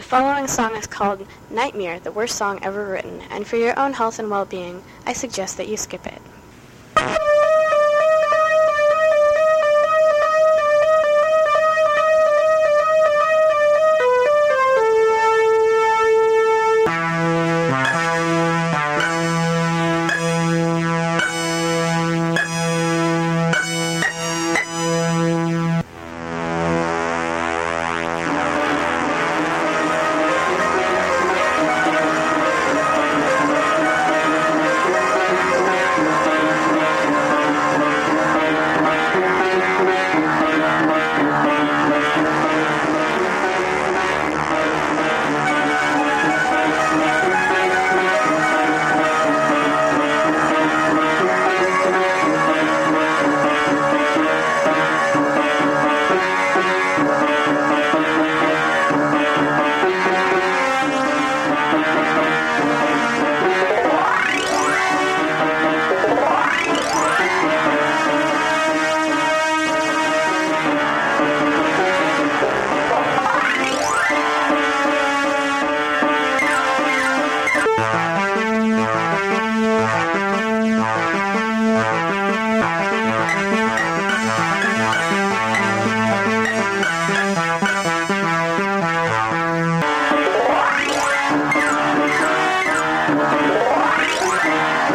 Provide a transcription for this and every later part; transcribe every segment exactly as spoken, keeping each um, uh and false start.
The following song is called Nightmare, the worst song ever written, and for your own health and well-being, I suggest that you skip it.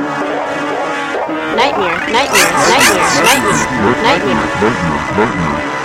Nightmare, nightmare, nightmare, nightmare, nightmare. Nightmare, nightmare.